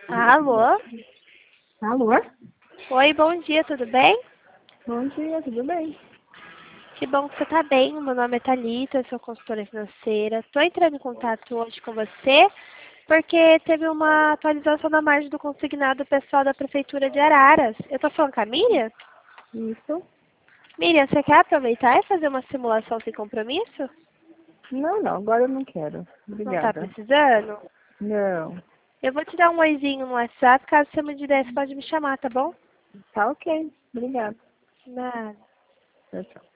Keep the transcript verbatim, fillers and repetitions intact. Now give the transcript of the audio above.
Alô? Alô? Oi, bom dia, tudo bem? Bom dia, tudo bem? Que bom que você está bem. Meu nome é Thalita, eu sou consultora financeira. Estou entrando em contato hoje com você porque teve uma atualização da margem do consignado pessoal da Prefeitura de Araras. Eu estou falando com a Miriam? Isso? Miriam, você quer aproveitar e fazer uma simulação sem compromisso? Não, não, agora eu não quero. Não está Obrigada. precisando? Não. Eu vou te dar um oizinho no WhatsApp, caso você mude de ideia, você pode me chamar, tá bom? Tá ok. Obrigada. Nada. Tchau, tchau.